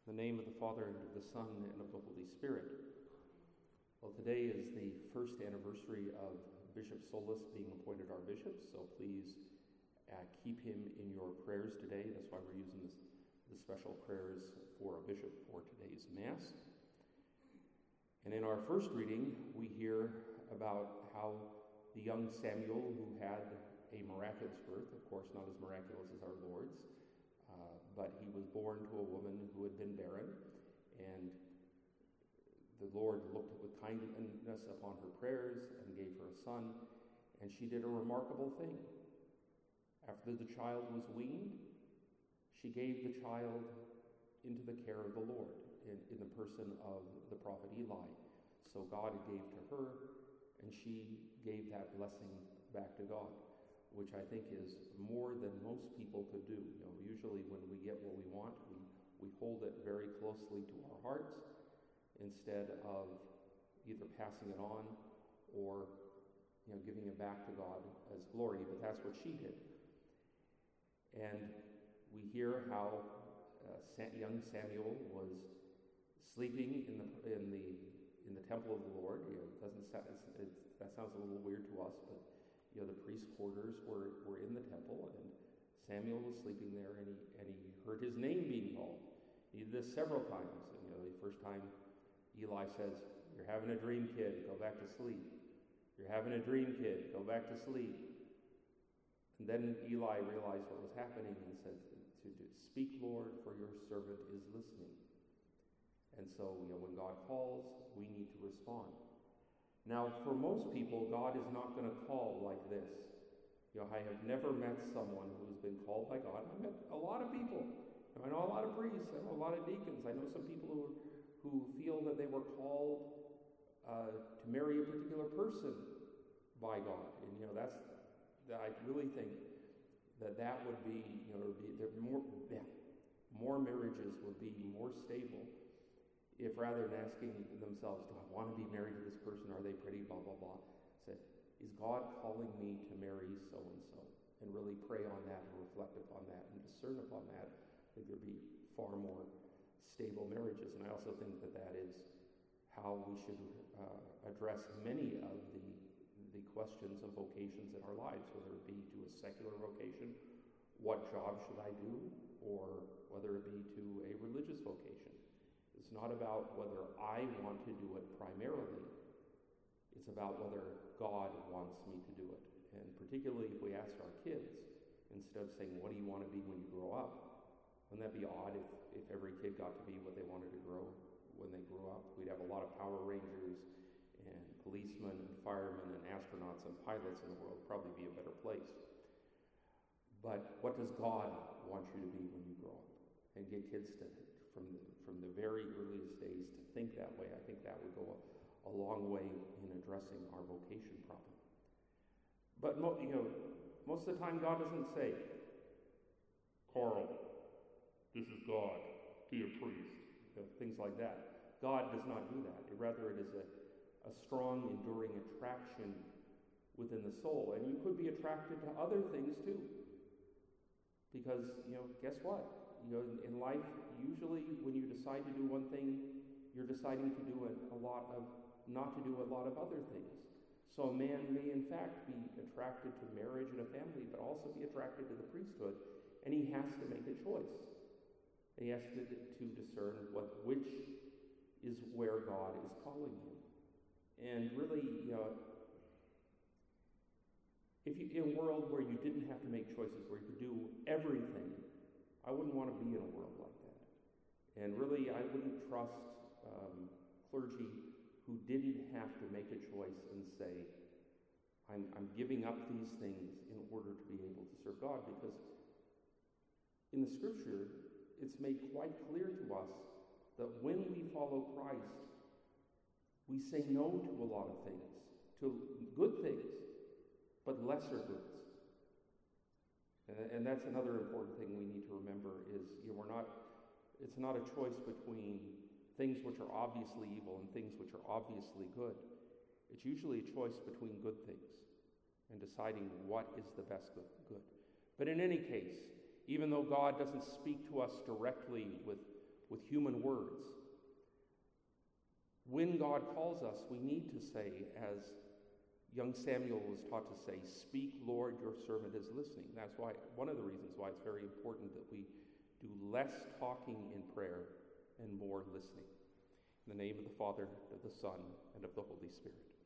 In the name of the Father, and of the Son, and of the Holy Spirit. Well, today is the first anniversary of Bishop Solis being appointed our bishop, so please keep him in your prayers today. That's why we're using the special prayers for a bishop for today's Mass. And in our first reading, we hear about how the young Samuel, who had a miraculous birth, of course not as miraculous as our Lord's, but he was born to a woman who had been barren, and the Lord looked with kindness upon her prayers and gave her a son, and she did a remarkable thing. After the child was weaned, she gave the child into the care of the Lord in the person of the prophet Eli. So God gave to her, and she gave that blessing back to God, which I think is more than most people could do. Usually when we get what we want, we hold it very closely to our hearts instead of either passing it on or giving it back to God as glory. But that's what she did. And we hear how young Samuel was sleeping in the temple of the Lord. That sounds a little weird to us, but the priest's quarters were in the temple, and Samuel was sleeping there, and he heard his name being called. He did this several times. And the first time Eli says, "You're having a dream, kid, go back to sleep. You're having a dream, kid, go back to sleep." And then Eli realized what was happening and said, "Speak, Lord, for your servant is listening." And so, when God calls, we need to respond. Now, for most people, God is not going to call like this. I have never met someone who has been called by God. I've met a lot of people. I know a lot of priests. I know a lot of deacons. I know some people who feel that they were called to marry a particular person by God. And, I really think that would be, more marriages would be more stable if rather than asking themselves, do I want to be married to this person? Are they pretty? Blah, blah, blah. Say, is God calling me to marry so-and-so? And really pray on that and reflect upon that and discern upon that. I think there'd be far more stable marriages. And I also think that is how we should address many of the questions of vocations in our lives, whether it be to a secular vocation, what job should I do, or whether it be to a religious vocation. It's not about whether I want to do it primarily. It's about whether God wants me to do it. And particularly if we ask our kids, instead of saying, what do you want to be when you grow up? Wouldn't that be odd if every kid got to be what they wanted to grow when they grew up? We'd have a lot of Power Rangers and policemen and firemen and astronauts and pilots in the world. It'd probably be a better place. But what does God want you to be when you grow up? And get kids to, from the very earliest days, to think that way. I think that would go a long way in addressing our vocation problem. But most of the time God doesn't say, "Carl, this is God, be a priest," things like that. God does not do that. Rather, it is a strong, enduring attraction within the soul. And you could be attracted to other things too. Because, guess what? In life, usually when you decide to do one thing, you're deciding to do not to do a lot of other things. So a man may in fact be attracted to marriage and a family, but also be attracted to the priesthood, and he has to make a choice. And he has to discern which is where God is calling him. And really, if you in a world where you didn't have to make choices, where you could do everything, I wouldn't want to be in a world like that. And really, I wouldn't trust clergy who didn't have to make a choice and say, I'm giving up these things in order to be able to serve God. Because in the Scripture, it's made quite clear to us that when we follow Christ, we say no to a lot of things, to good things, but lesser goods. And that's another important thing we need to remember is it's not a choice between things which are obviously evil and things which are obviously good. It's usually a choice between good things and deciding what is the best good. But in any case, even though God doesn't speak to us directly with with human words. When God calls us, we need to say, as young Samuel was taught to say, "Speak, Lord, your servant is listening." That's why one of the reasons why it's very important that we do less talking in prayer and more listening. In the name of the Father, of the Son, and of the Holy Spirit.